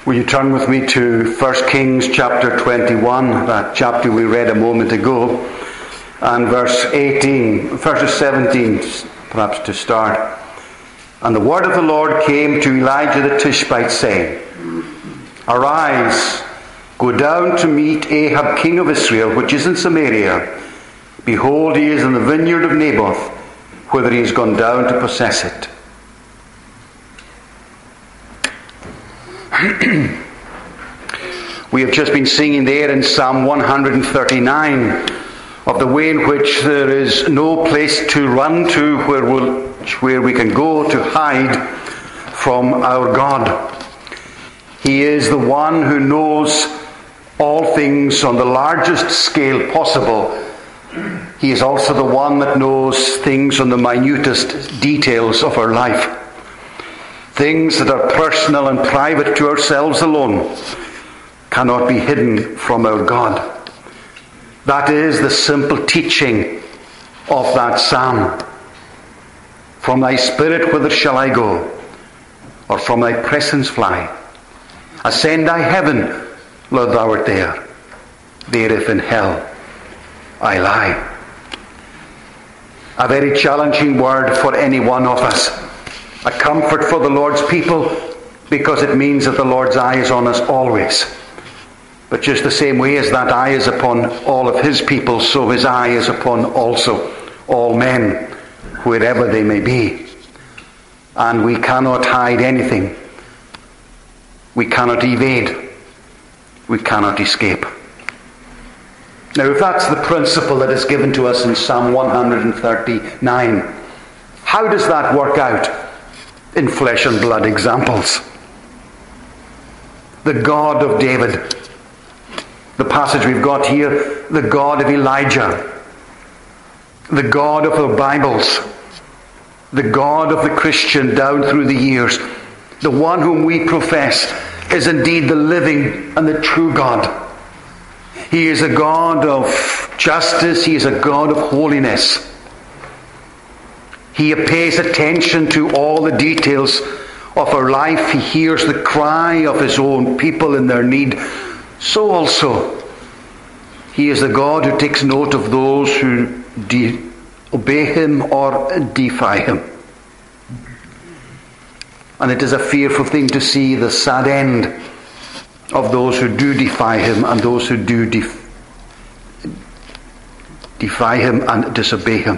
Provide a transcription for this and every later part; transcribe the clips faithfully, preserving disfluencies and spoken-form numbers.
Will you turn with me to First Kings chapter twenty-one, that chapter we read a moment ago, and verse eighteen, verse seventeen perhaps to start. And the word of the Lord came to Elijah the Tishbite, saying, Arise, go down to meet Ahab king of Israel, which is in Samaria. Behold, he is in the vineyard of Naboth, whither he is gone down to possess it. We have just been singing there in Psalm one thirty-nine of the way in which there is no place to run to where, we'll, where we can go to hide from our God. He is the one who knows all things on the largest scale possible. He is also the one that knows things on the minutest details of our life. Things that are personal and private to ourselves alone cannot be hidden from our God. That is the simple teaching of that psalm. From thy spirit whither shall I go? Or from thy presence fly? Ascend thy heaven, Lord, thou art there. There if in hell I lie. A very challenging word for any one of us. A comfort for the Lord's people, because it means that the Lord's eye is on us always. But just the same way as that eye is upon all of his people, so his eye is upon also all men, wherever they may be. And we cannot hide anything. We cannot evade. We cannot escape. Now, if that's the principle that is given to us in Psalm one thirty-nine, how does that work out in flesh and blood examples? The God of David, the passage we've got here, the God of Elijah, the God of the Bibles, the God of the Christian down through the years, the one whom we profess is indeed the living and the true God. He is a God of justice. He is a God of holiness. He pays attention to all the details of our life. He hears the cry of his own people in their need. So also, he is a God who takes note of those who de- obey him or defy him. And it is a fearful thing to see the sad end of those who do defy him and those who do def- defy him and disobey him.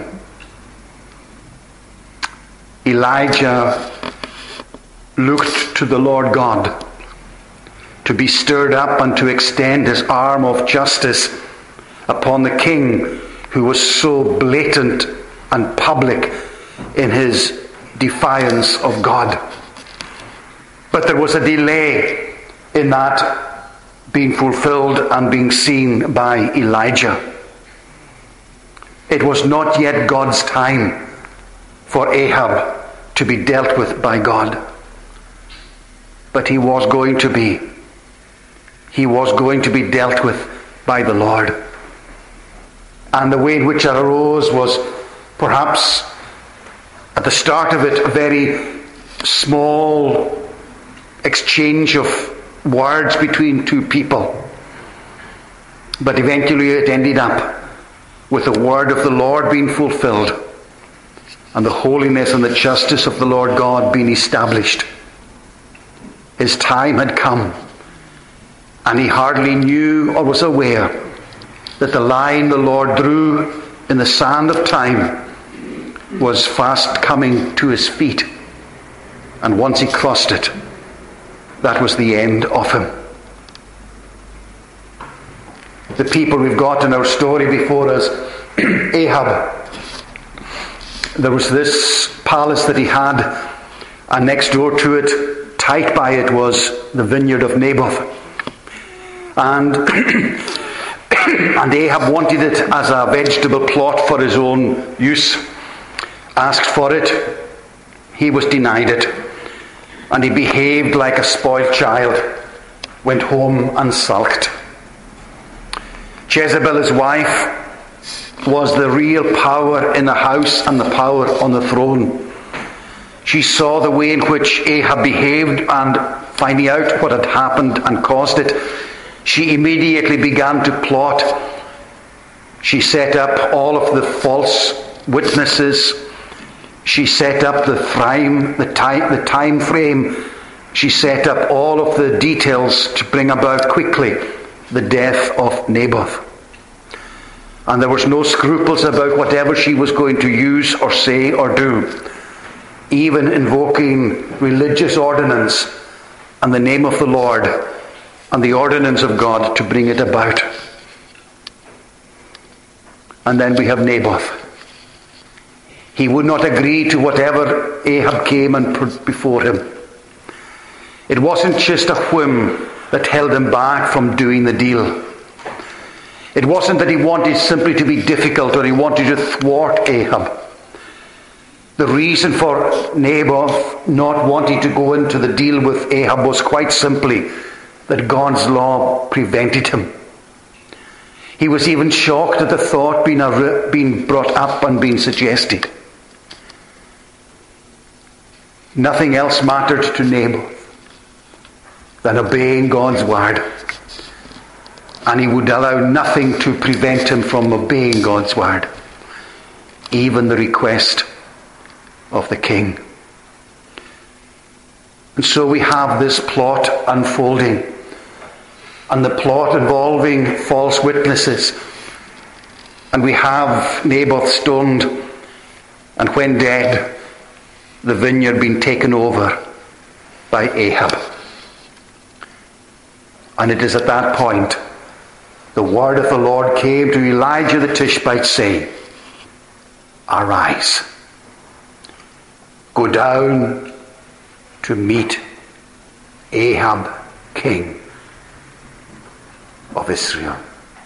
Elijah looked to the Lord God to be stirred up and to extend his arm of justice upon the king who was so blatant and public in his defiance of God. But there was a delay in that being fulfilled and being seen by Elijah. It was not yet God's time for Ahab to be dealt with by God. But he was going to be. He was going to be dealt with by the Lord. And the way in which it arose was perhaps at the start of it a very small exchange of words between two people. But eventually it ended up with the word of the Lord being fulfilled and the holiness and the justice of the Lord God being established. His time had come, and he hardly knew or was aware that the line the Lord drew in the sand of time was fast coming to his feet. And once he crossed it, that was the end of him. The people we've got in our story before us, Ahab, there was this palace that he had, and next door to it, tight by it, was the vineyard of Naboth. And, and Ahab wanted it as a vegetable plot for his own use, asked for it, he was denied it. And he behaved like a spoiled child, went home and sulked. Jezebel, his wife, was the real power in the house and the power on the throne. She saw the way in which Ahab behaved, and finding out what had happened and caused it, she immediately began to plot. She set up all of the false witnesses. She set up the time, the time, the time frame. She set up all of the details to bring about quickly the death of Naboth. And there was no scruples about whatever she was going to use or say or do, even invoking religious ordinance and the name of the Lord and the ordinance of God to bring it about. And then we have Naboth. He would not agree to whatever Ahab came and put before him. It wasn't just a whim that held him back from doing the deal. It wasn't that he wanted simply to be difficult or he wanted to thwart Ahab. The reason for Naboth not wanting to go into the deal with Ahab was quite simply that God's law prevented him. He was even shocked at the thought being, being brought up and being suggested. Nothing else mattered to Naboth than obeying God's word. And he would allow nothing to prevent him from obeying God's word, even the request of the king. And so we have this plot unfolding, and the plot involving false witnesses. And we have Naboth stoned, and when dead, the vineyard being taken over by Ahab. And it is at that point the word of the Lord came to Elijah the Tishbite, saying, "Arise, go down to meet Ahab, king of Israel."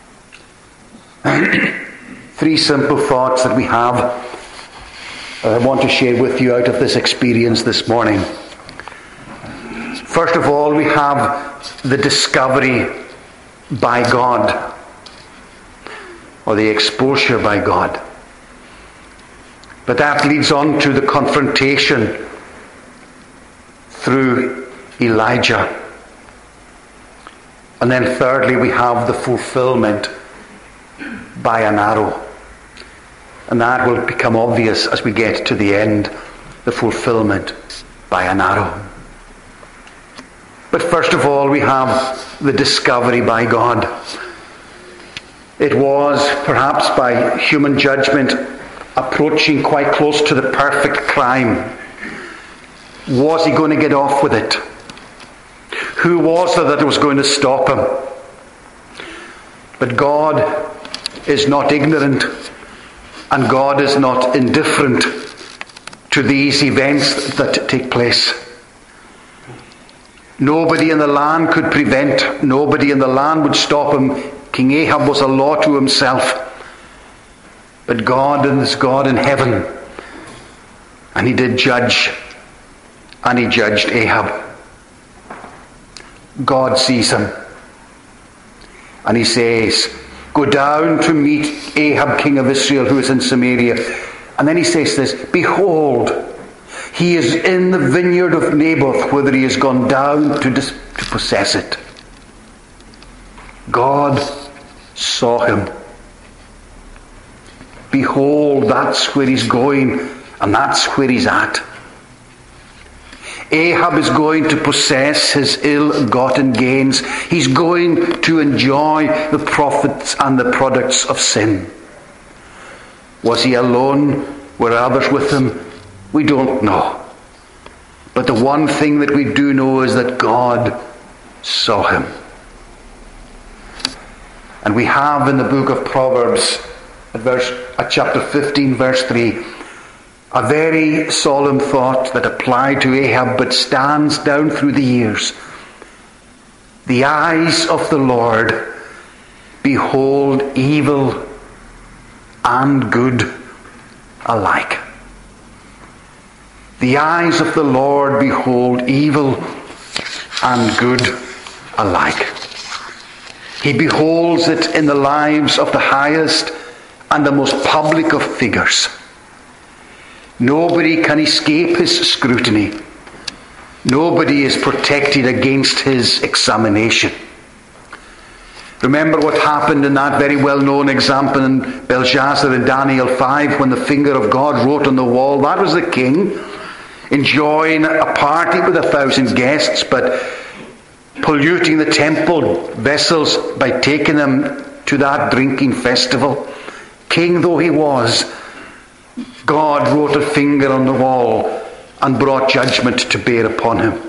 Three simple thoughts that we have that I want to share with you out of this experience this morning. First of all, we have the discovery by God, or the exposure by God. But that leads on to the confrontation through Elijah. And then thirdly, we have the fulfillment by an arrow. And that will become obvious as we get to the end, the fulfillment by an arrow. But first of all, we have the discovery by God. It was, perhaps by human judgment, approaching quite close to the perfect crime. Was he going to get off with it? Who was it that was going to stop him? But God is not ignorant, and God is not indifferent to these events that take place. Nobody in the land could prevent, nobody in the land would stop him. King Ahab was a law to himself. But God is God in heaven, and he did judge, and he judged Ahab. God sees him, and he says, "Go down to meet Ahab, king of Israel, who is in Samaria." And then he says this, "Behold, he is in the vineyard of Naboth, whither he has gone down to, dis- to possess it." God saw him. Behold, that's where he's going, and that's where he's at. Ahab is going to possess his ill-gotten gains. He's going to enjoy the profits and the products of sin. Was he alone? Were others with him? We don't know. But the one thing that we do know is that God saw him. And we have in the book of Proverbs, at, verse, at chapter fifteen, verse three, a very solemn thought that applied to Ahab but stands down through the years. The eyes of the Lord behold evil and good alike. The eyes of the Lord behold evil and good alike. He beholds it in the lives of the highest and the most public of figures. Nobody can escape his scrutiny. Nobody is protected against his examination. Remember what happened in that very well-known example in Belshazzar in Daniel five, when the finger of God wrote on the wall. That was the king enjoying a party with a thousand guests, but polluting the temple vessels by taking them to that drinking festival. King though he was, God wrote a finger on the wall and brought judgment to bear upon him.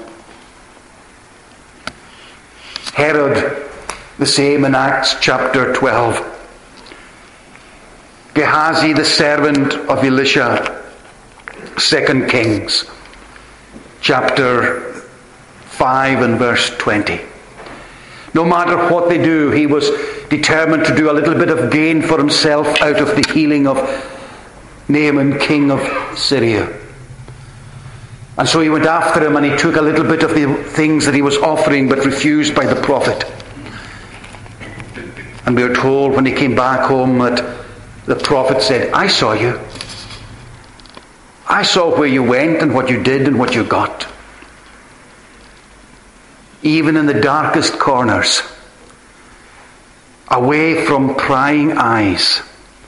Herod, the same in Acts chapter twelve. Gehazi, the servant of Elisha, Second Kings chapter five and verse twenty. No matter what they do, he was determined to do a little bit of gain for himself out of the healing of Naaman, king of Syria. And so he went after him, and he took a little bit of the things that he was offering but refused by the prophet. And we are told when he came back home that the prophet said, I saw you. I saw where you went and what you did and what you got. Even in the darkest corners, away from prying eyes,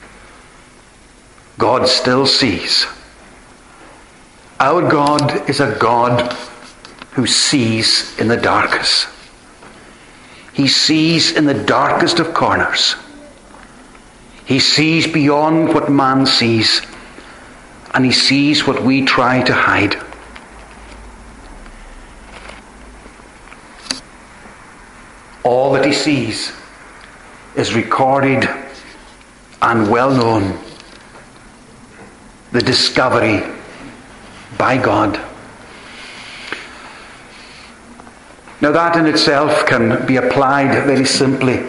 God still sees. Our God is a God who sees in the darkest. He sees in the darkest of corners. He sees beyond what man sees, and he sees what we try to hide. All that he sees is recorded and well known. The discovery by God. Now that in itself can be applied very simply.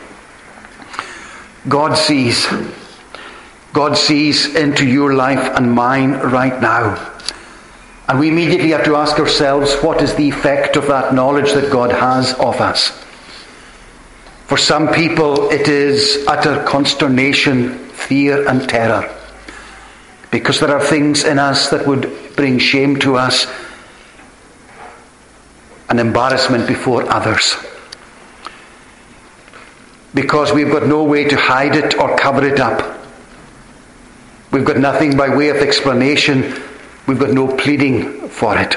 God sees. God sees into your life and mine right now. And we immediately have to ask ourselves, what is the effect of that knowledge that God has of us? For some people it is utter consternation, fear and terror. Because there are things in us that would bring shame to us and embarrassment before others. Because we've got no way to hide it or cover it up. We've got nothing by way of explanation. We've got no pleading for it.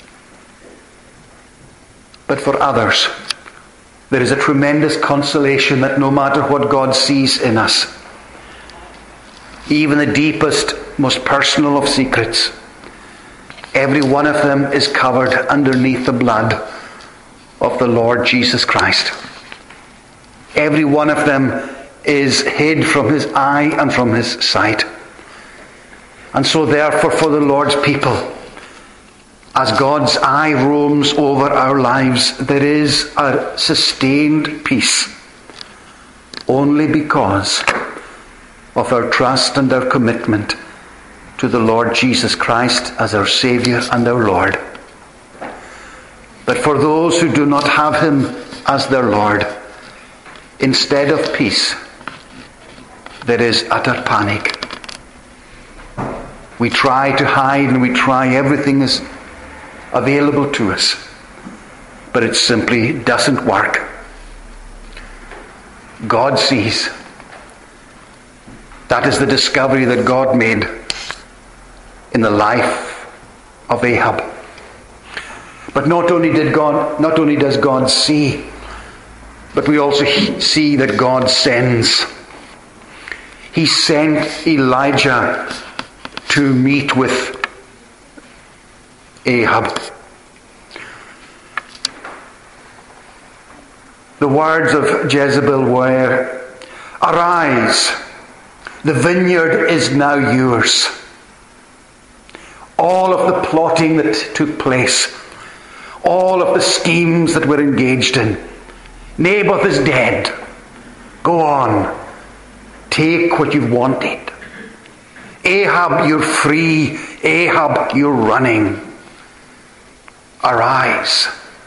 But for others, there is a tremendous consolation that no matter what God sees in us, even the deepest, most personal of secrets, every one of them is covered underneath the blood of the Lord Jesus Christ. Every one of them is hid from his eye and from his sight. And so therefore for the Lord's people, as God's eye roams over our lives, there is a sustained peace only because of our trust and our commitment to the Lord Jesus Christ as our Saviour and our Lord. But for those who do not have him as their Lord, instead of peace, there is utter panic. We try to hide and we try everything is available to us, but it simply doesn't work. God sees. That is the discovery that God made in the life of Ahab. But not only did God, not only does God see, but we also see that God sends. He sent Elijah to meet with Ahab. The words of Jezebel were, "Arise, the vineyard is now yours." All of the plotting that took place, all of the schemes that were engaged in, Naboth is dead. Go on, take what you've wanted. Ahab, you're free. Ahab, you're running. Arise.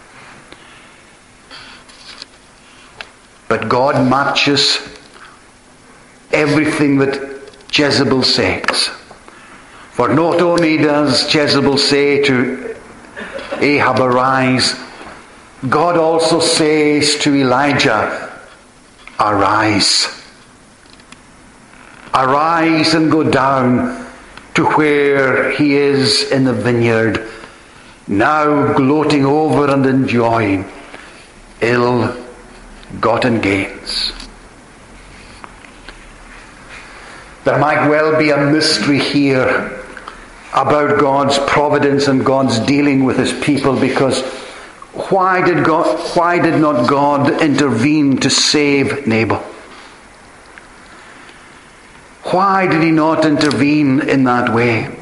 But God matches everything that Jezebel says. For not only does Jezebel say to Ahab, arise, God also says to Elijah, arise. Arise and go down to where he is in the vineyard, now gloating over and enjoying ill-gotten gains. There might well be a mystery here about God's providence and God's dealing with his people, because why did God, why did not God intervene to save Nabal? Why did he not intervene in that way?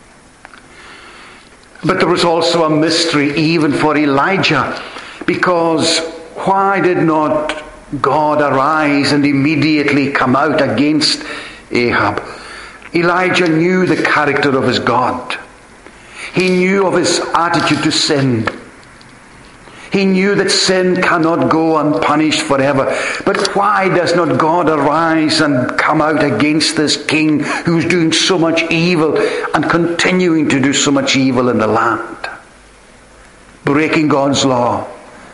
But there was also a mystery even for Elijah, because why did not God arise and immediately come out against Ahab? Elijah knew the character of his God. He knew of his attitude to sin. He knew that sin cannot go unpunished forever. But why does not God arise and come out against this king who's doing so much evil and continuing to do so much evil in the land? Breaking God's law,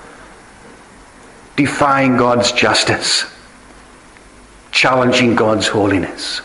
defying God's justice, challenging God's holiness.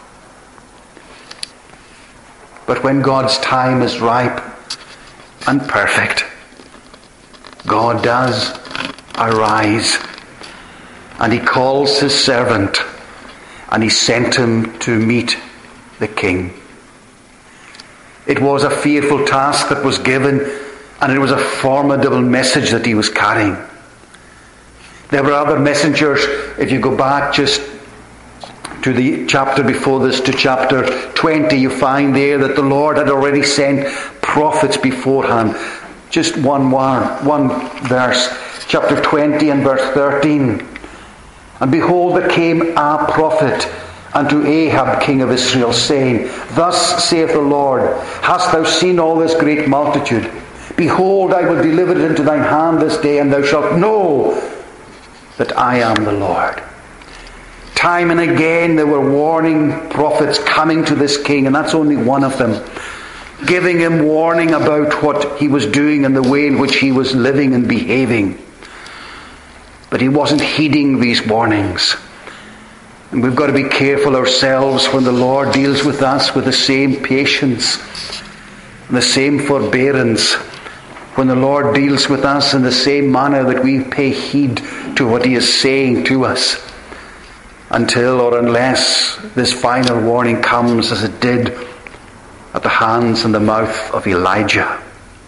But when God's time is ripe and perfect, God does arise, and he calls his servant, and he sent him to meet the king. It was a fearful task that was given, and it was a formidable message that he was carrying. There were other messengers. If you go back just to the chapter before this, to chapter twenty, you find there that the Lord had already sent prophets beforehand. Just one word, one verse, chapter twenty and verse thirteen. And behold, there came a prophet unto Ahab, king of Israel, saying, Thus saith the Lord, Hast thou seen all this great multitude? Behold, I will deliver it into thine hand this day, and thou shalt know that I am the Lord. Time and again there were warning prophets coming to this king, and that's only one of them, giving him warning about what he was doing and the way in which he was living and behaving. But he wasn't heeding these warnings. And we've got to be careful ourselves when the Lord deals with us with the same patience and the same forbearance. When the Lord deals with us in the same manner that we pay heed to what he is saying to us, until or unless this final warning comes, as it did at the hands and the mouth of Elijah.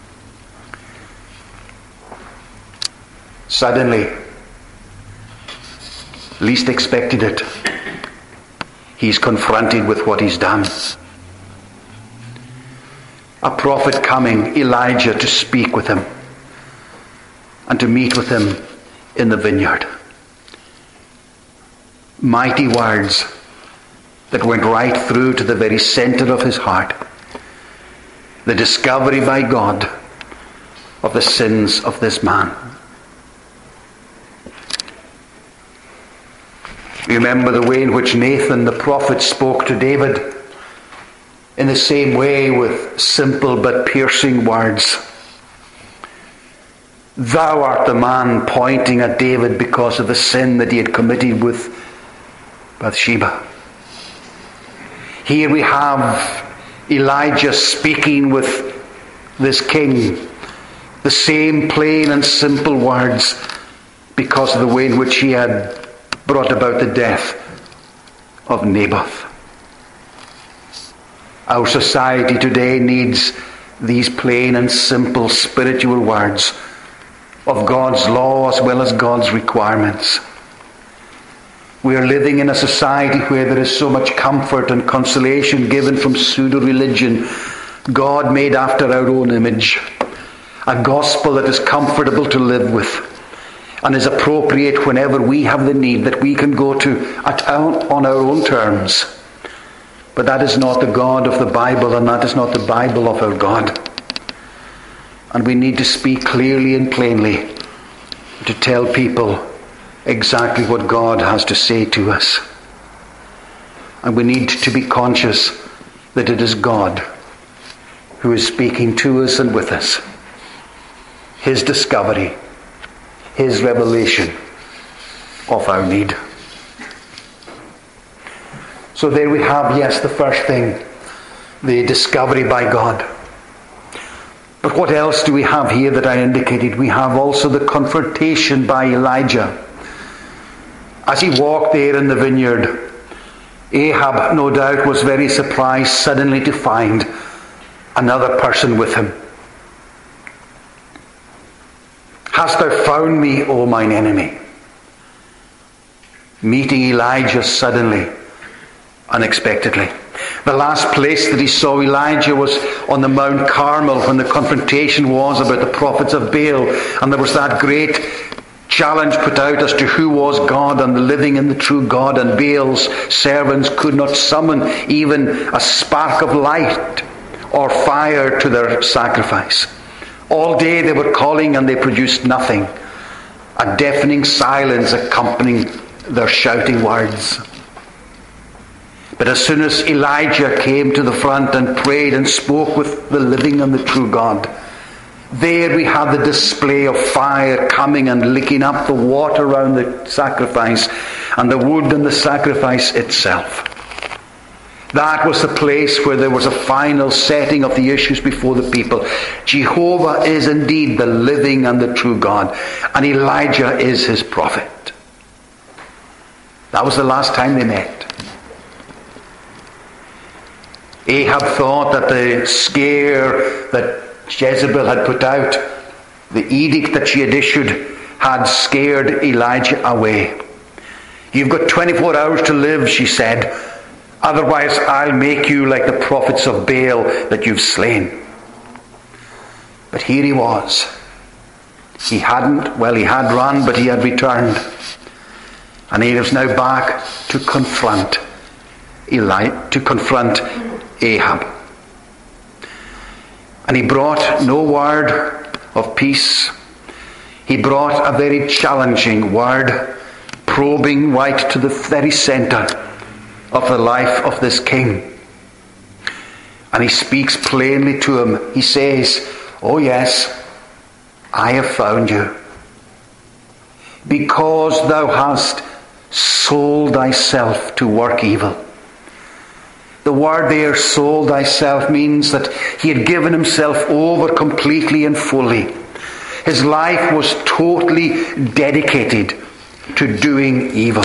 Suddenly, least expected it, he's confronted with what he's done. A prophet coming, Elijah, to speak with him and to meet with him in the vineyard. Mighty words that went right through to the very center of his heart. The discovery by God of the sins of this man. You remember the way in which Nathan the prophet spoke to David, in the same way, with simple but piercing words. Thou art the man, pointing at David because of the sin that he had committed with Bathsheba. Here we have Elijah speaking with this king, the same plain and simple words, because of the way in which he had brought about the death of Naboth. Our society today needs these plain and simple spiritual words of God's law as well as God's requirements. We are living in a society where there is so much comfort and consolation given from pseudo-religion, God made after our own image, a gospel that is comfortable to live with and is appropriate whenever we have the need, that we can go to at our, on our own terms. But that is not the God of the Bible, and that is not the Bible of our God. And we need to speak clearly and plainly to tell people exactly what God has to say to us. And we need to be conscious that it is God who is speaking to us and with us. his discovery, his revelation of our need. So there we have, yes, the first thing, the discovery by God. But what else do we have here that I indicated? We have also the confrontation by Elijah. As he walked there in the vineyard, Ahab, no doubt, was very surprised suddenly to find another person with him. Hast thou found me, O mine enemy? Meeting Elijah suddenly, unexpectedly. The last place that he saw Elijah was on the Mount Carmel, when the confrontation was about the prophets of Baal, and there was that great challenge put out as to who was God and the living and the true God, and Baal's servants could not summon even a spark of light or fire to their sacrifice. All day they were calling and they produced nothing. A deafening silence accompanying their shouting words. But as soon as Elijah came to the front and prayed and spoke with the living and the true God, there we had the display of fire coming and licking up the water around the sacrifice and the wood and the sacrifice itself. That was the place where there was a final setting of the issues before the people. Jehovah is indeed the living and the true God, and Elijah is his prophet. That was the last time they met. Ahab thought that the scare that Jezebel had put out, the edict that she had issued, had scared Elijah away. You've got twenty-four hours to live, she said. Otherwise I'll make you like the prophets of Baal that you've slain. But here he was. He hadn't, well he had run, but he had returned. And he was now back to confront Eli, to confront Ahab. And he brought no word of peace. He brought a very challenging word, probing right to the very center of the life of this king. And he speaks plainly to him. He says, "Oh yes, I have found you, because thou hast sold thyself to work evil." The word there, sold thyself, means that he had given himself over completely and fully. His life was totally dedicated to doing evil.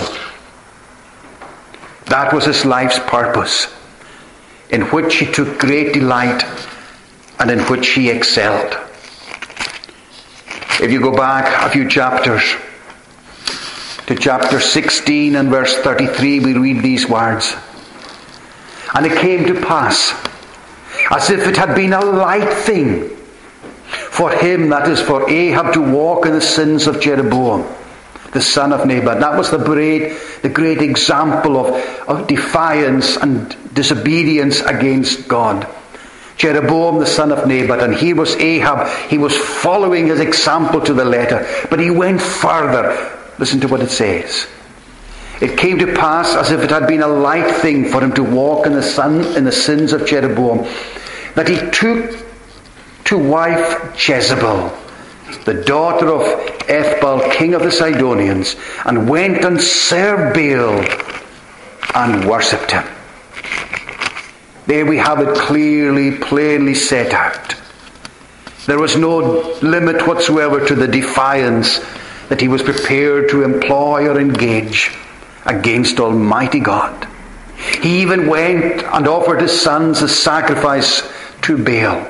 That was his life's purpose, in which he took great delight and in which he excelled. If you go back a few chapters to chapter sixteen and verse thirty-three, we read these words. "And it came to pass, as if it had been a light thing for him," that is for Ahab, "to walk in the sins of Jeroboam, the son of Nebat." That was the great, the great example of, of defiance and disobedience against God. Jeroboam, the son of Nebat, and he was Ahab. He was following his example to the letter, but he went further. Listen to what it says. "It came to pass, as if it had been a light thing for him to walk in the sun, in the sins of Jeroboam, that he took to wife Jezebel, the daughter of Ethbaal, king of the Sidonians, and went and served Baal and worshipped him." There we have it clearly, plainly set out. There was no limit whatsoever to the defiance that he was prepared to employ or engage against Almighty God. He even went and offered his sons as sacrifice to Baal.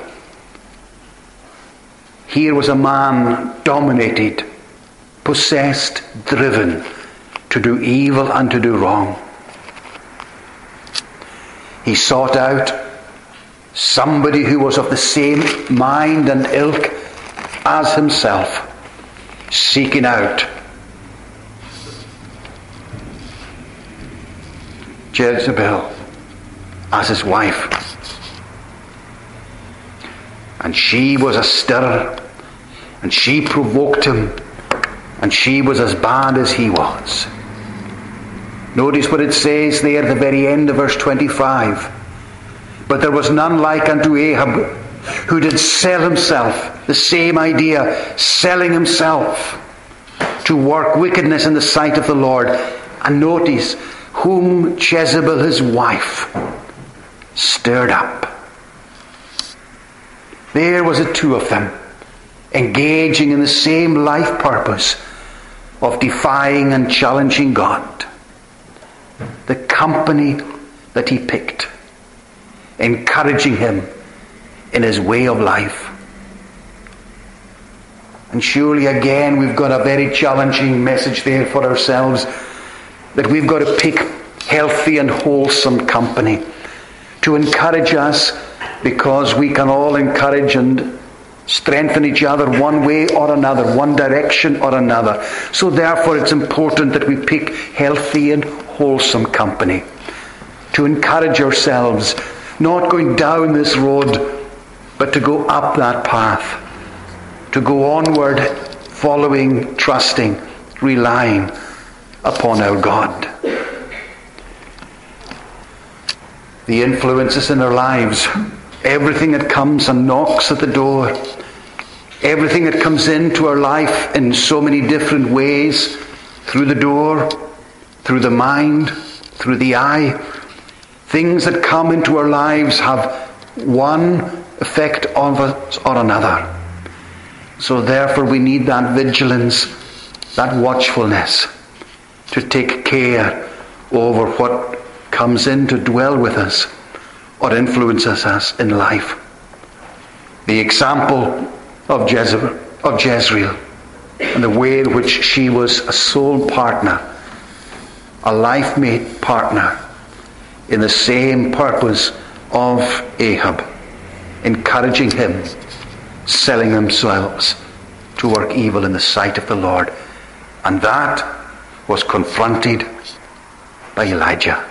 Here was a man dominated, possessed, driven to do evil and to do wrong. He sought out somebody who was of the same mind and ilk as himself, seeking out Jezebel as his wife. And she was a stirrer, and she provoked him, and she was as bad as he was. Notice what it says there at the very end of verse twenty-five. "But there was none like unto Ahab, who did sell himself The same idea, selling himself to work wickedness in the sight of the Lord. And notice, whom Jezebel, his wife, stirred up. There was the two of them, engaging in the same life purpose of defying and challenging God. The company that he picked, encouraging him in his way of life. And surely again we've got a very challenging message there for ourselves, that we've got to pick healthy and wholesome company to encourage us, because we can all encourage and strengthen each other one way or another, one direction or another. So therefore it's important that we pick healthy and wholesome company to encourage ourselves, not going down this road, but to go up that path, to go onward, following, trusting, relying upon our God. The influences in our lives, everything that comes and knocks at the door, everything that comes into our life in so many different ways, through the door, through the mind, through the eye, things that come into our lives have one effect on us or another. So therefore we need that vigilance, that watchfulness, to take care over what comes in to dwell with us or influences us in life. The example of Jezebel, of Jezreel, and the way in which she was a soul partner, a life-mate partner in the same purpose of Ahab, encouraging him, selling themselves to work evil in the sight of the Lord. And that was confronted by Elijah.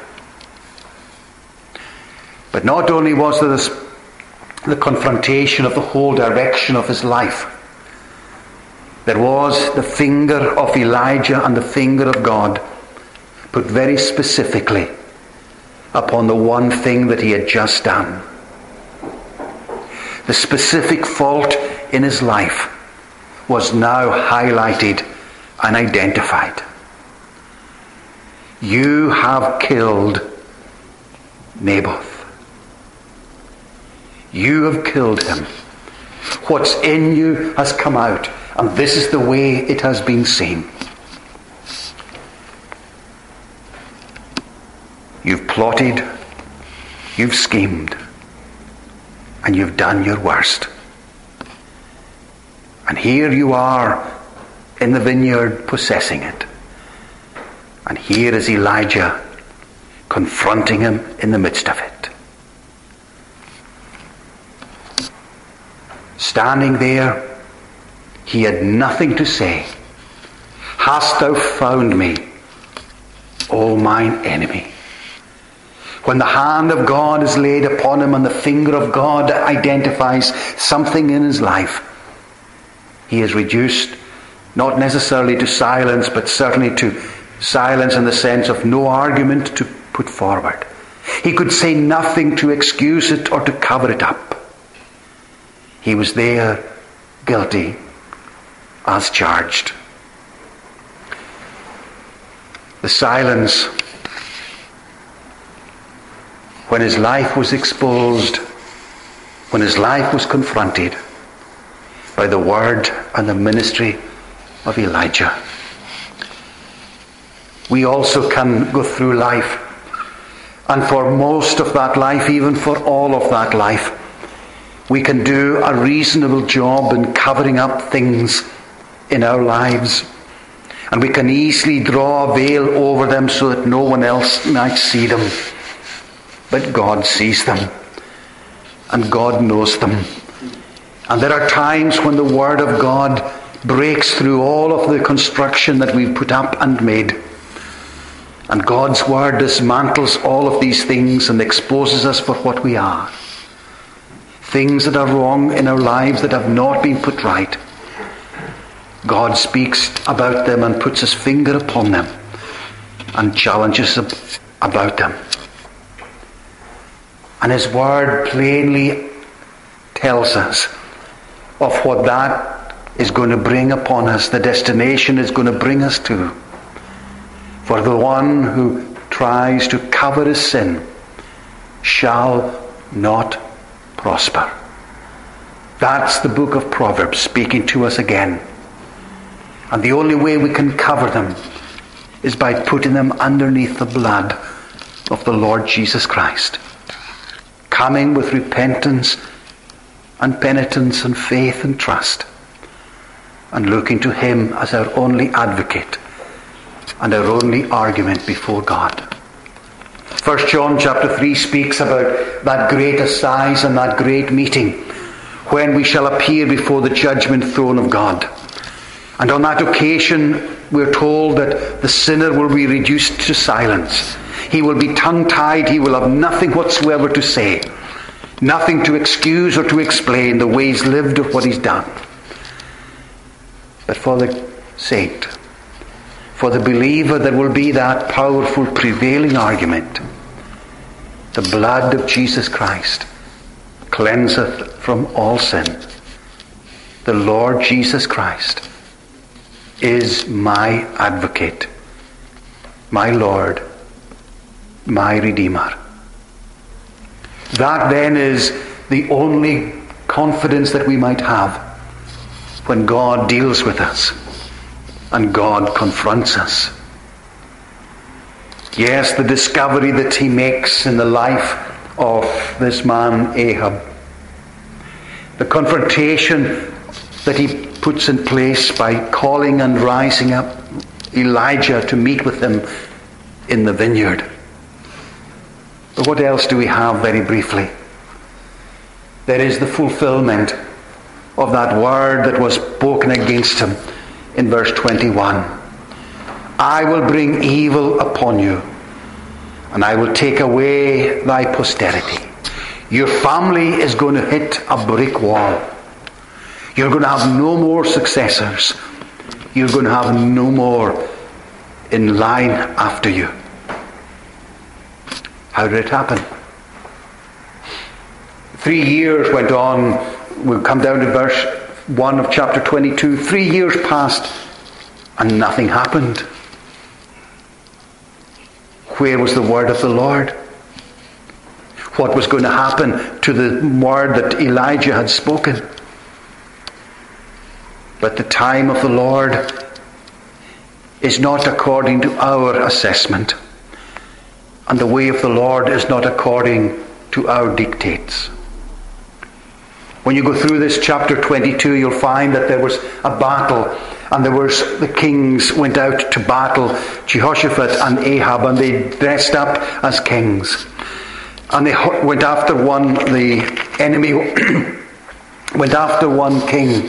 But not only was there this, the confrontation of the whole direction of his life, there was the finger of Elijah and the finger of God put very specifically upon the one thing that he had just done. The specific fault in his life was now highlighted and identified. You have killed Naboth. You have killed him. What's in you has come out, and this is the way it has been seen. You've plotted, you've schemed, and you've done your worst. And here you are in the vineyard possessing it. And here is Elijah confronting him in the midst of it. Standing there, he had nothing to say. Hast thou found me, O mine enemy? When the hand of God is laid upon him and the finger of God identifies something in his life, he is reduced not necessarily to silence, but certainly to silence in the sense of no argument to put forward. He could say nothing to excuse it or to cover it up. He was there, guilty, as charged. The silence, when his life was exposed, when his life was confronted by the word and the ministry of Elijah. We also can go through life, and for most of that life, even for all of that life, we can do a reasonable job in covering up things in our lives. And we can easily draw a veil over them so that no one else might see them. But God sees them. And God knows them. And there are times when the Word of God breaks through all of the construction that we've put up and made. And God's Word dismantles all of these things and exposes us for what we are. Things that are wrong in our lives that have not been put right. God speaks about them and puts his finger upon them and challenges about them. And his word plainly tells us of what that is going to bring upon us, the destination is going to bring us to. For the one who tries to cover his sin shall not prosper. That's the book of Proverbs speaking to us again. And the only way we can cover them is by putting them underneath the blood of the Lord Jesus Christ. Coming with repentance and penitence and faith and trust, and looking to him as our only advocate and our only argument before God. First John chapter three speaks about that great assize and that great meeting when we shall appear before the judgment throne of God. And on that occasion, we're told that the sinner will be reduced to silence. He will be tongue-tied. He will have nothing whatsoever to say. Nothing to excuse or to explain the way he's lived or what he's done. But for the saint, for the believer, there will be that powerful prevailing argument. The blood of Jesus Christ cleanseth from all sin. The Lord Jesus Christ is my advocate, my Lord, my Redeemer. That then is the only confidence that we might have when God deals with us and God confronts us. Yes, the discovery that he makes in the life of this man Ahab, the confrontation that he puts in place by calling and rising up Elijah to meet with him in the vineyard. But what else do we have very briefly? There is the fulfillment of that word that was spoken against him in verse twenty-one. I will bring evil upon you, and I will take away thy posterity. Your family is going to hit a brick wall. You're going to have no more successors. You're going to have no more in line after you. How did it happen? Three years went on. We'll come down to verse one of chapter twenty-two. Three years passed and nothing happened. Where was the word of the Lord? What was going to happen to the word that Elijah had spoken? But the time of the Lord is not according to our assessment. And the way of the Lord is not according to our dictates. When you go through this chapter twenty-two, you'll find that there was a battle, and there was the kings went out to battle, Jehoshaphat and Ahab, and they dressed up as kings. And they went after one, the enemy went after one king.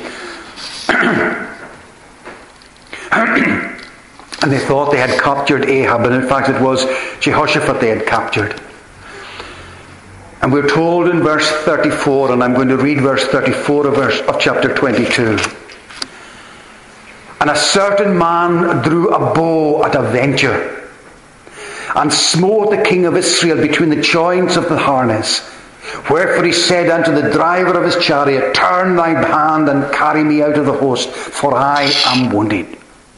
And they thought they had captured Ahab, but in fact it was Jehoshaphat they had captured. And we're told in verse thirty-four, and I'm going to read verse thirty-four of, verse, of chapter twenty-two. And a certain man drew a bow at a venture, and smote the king of Israel between the joints of the harness. Wherefore he said unto the driver of his chariot, Turn thy hand and carry me out of the host, for I am wounded.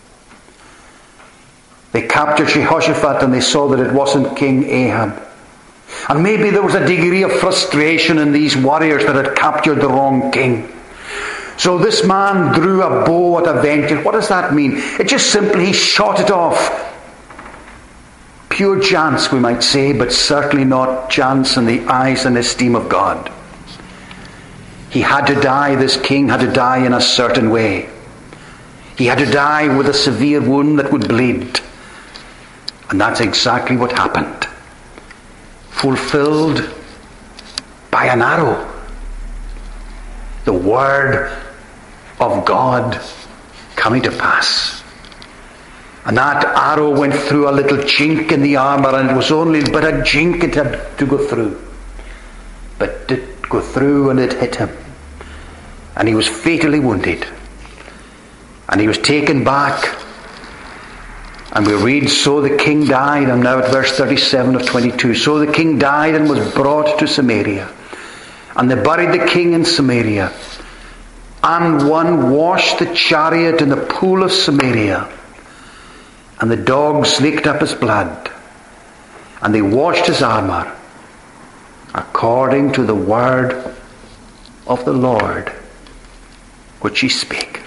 They captured Jehoshaphat, and they saw that it wasn't King Ahab. And maybe there was a degree of frustration in these warriors that had captured the wrong king. So this man drew a bow at a venture. What does that mean? It just simply, he shot it off. Pure chance, we might say, but certainly not chance in the eyes and esteem of God. He had to die, this king had to die in a certain way. He had to die with a severe wound that would bleed. And that's exactly what happened. Fulfilled by an arrow. The word of God coming to pass. And that arrow went through a little chink in the armour, and it was only but a chink it had to go through. But it go through and it hit him. And he was fatally wounded. And he was taken back. And we read, so the king died. I'm now at verse thirty-seven of twenty-two. So the king died and was brought to Samaria. And they buried the king in Samaria. and one washed the chariot in the pool of Samaria, and the dogs licked up his blood, and they washed his armor, according to the word of the Lord which he spake.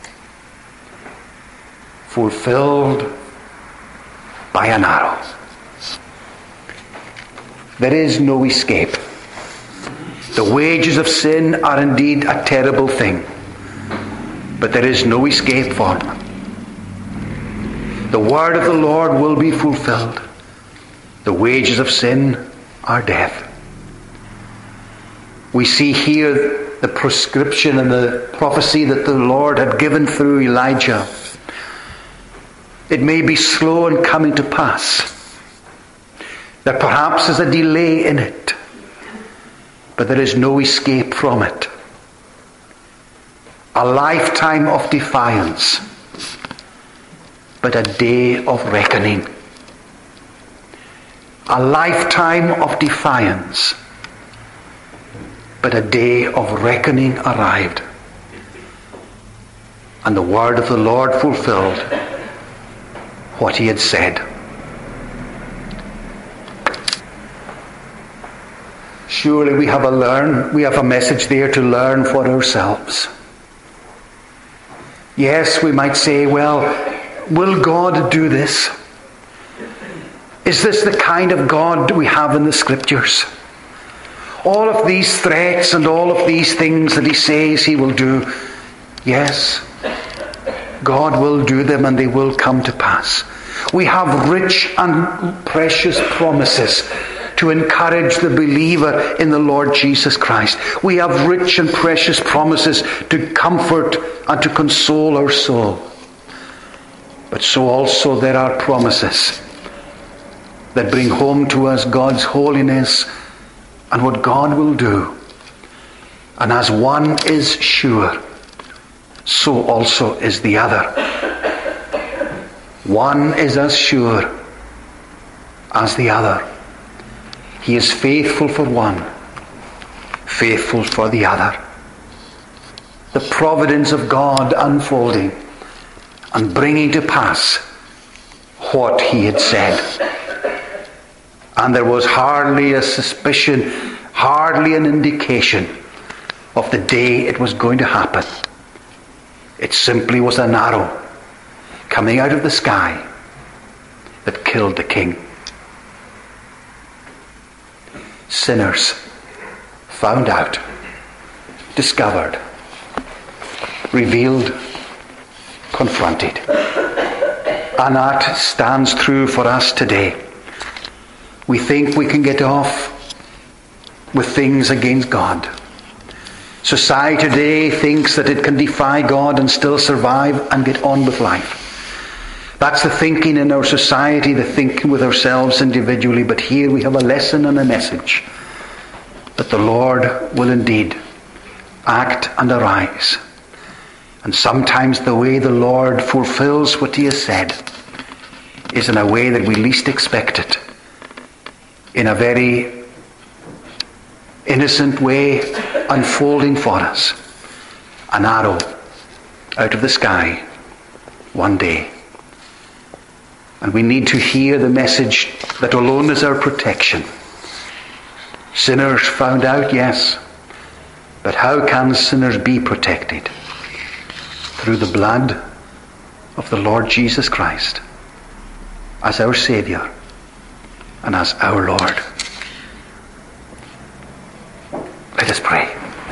Fulfilled by an arrow. There is no escape. The wages of sin are indeed a terrible thing, but there is no escape for them. The word of the Lord will be fulfilled. The wages of sin are death. We see here the prescription and the prophecy that the Lord had given through Elijah. It may be slow in coming to pass. There perhaps is a delay in it, but there is no escape from it. A lifetime of defiance, but a day of reckoning. A lifetime of defiance, but a day of reckoning arrived. And the word of the Lord fulfilled what he had said. Surely we have a learn, we have a message there to learn for ourselves. Yes, we might say, well, will God do this? Is this the kind of God we have in the Scriptures? All of these threats and all of these things that he says he will do, yes, God will do them and they will come to pass. We have rich and precious promises to encourage the believer in the Lord Jesus Christ. We have rich and precious promises to comfort and to console our soul. But so also there are promises that bring home to us God's holiness and what God will do. And as one is sure, so also is the other. One is as sure as the other. He is faithful for one, faithful for the other. The providence of God unfolding and bringing to pass what he had said. And there was hardly a suspicion, hardly an indication of the day it was going to happen. It simply was an arrow coming out of the sky that killed the king. Sinners found out, discovered, revealed, confronted. And that stands true for us today. We think we can get off with things against God. Society today thinks that it can defy God and still survive and get on with life. That's the thinking in our society, the thinking with ourselves individually. But here we have a lesson and a message that the Lord will indeed act and arise. And sometimes the way the Lord fulfills what he has said is in a way that we least expect it. In a very innocent way unfolding for us. An arrow out of the sky one day. And we need to hear the message that alone is our protection. Sinners found out, yes. But how can sinners be protected? Through the blood of the Lord Jesus Christ as our Saviour and as our Lord. Let us pray.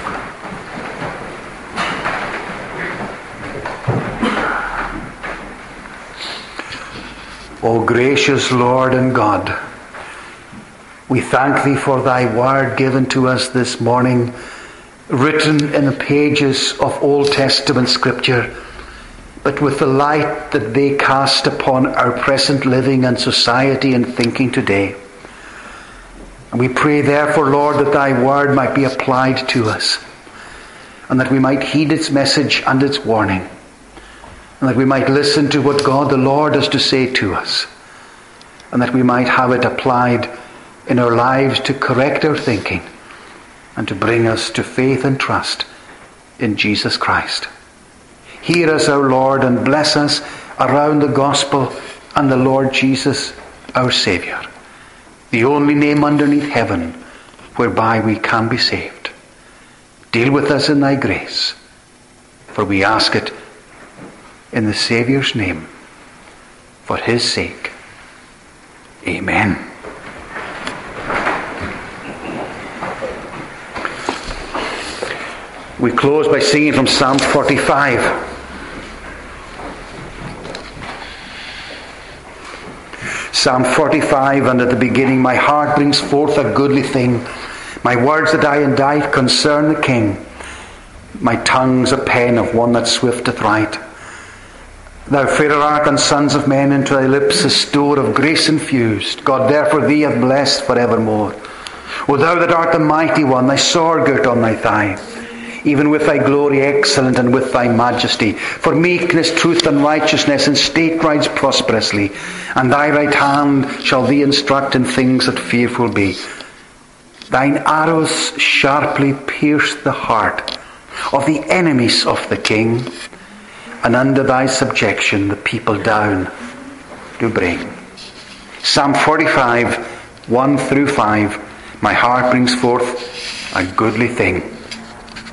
O gracious Lord and God, we thank thee for thy word given to us this morning, written in the pages of Old Testament Scripture, but with the light that they cast upon our present living and society and thinking today. And we pray therefore, Lord, that thy word might be applied to us, and that we might heed its message and its warning, and that we might listen to what God the Lord has to say to us, and that we might have it applied in our lives to correct our thinking and to bring us to faith and trust in Jesus Christ. Hear us, our Lord, and bless us around the gospel and the Lord Jesus, our Saviour, the only name underneath heaven whereby we can be saved. Deal with us in thy grace, for we ask it in the Saviour's name, for his sake. Amen. We close by singing from Psalm forty-five. Psalm forty-five, and at the beginning, my heart brings forth a goodly thing. My words that I indite concern the King. My tongue's a pen of one that swifteth right. Thou fairer art than sons of men, into thy lips a store of grace infused. God therefore thee hath blessed for evermore. O thou that art the mighty one, thy sword girt on thy thigh, even with thy glory excellent and with thy majesty. For meekness, truth, and righteousness in state rides prosperously, and thy right hand shall thee instruct in things that fearful be. Thine arrows sharply pierce the heart of the enemies of the King, and under thy subjection the people down do bring. Psalm forty-five, one through five. My heart brings forth a goodly thing.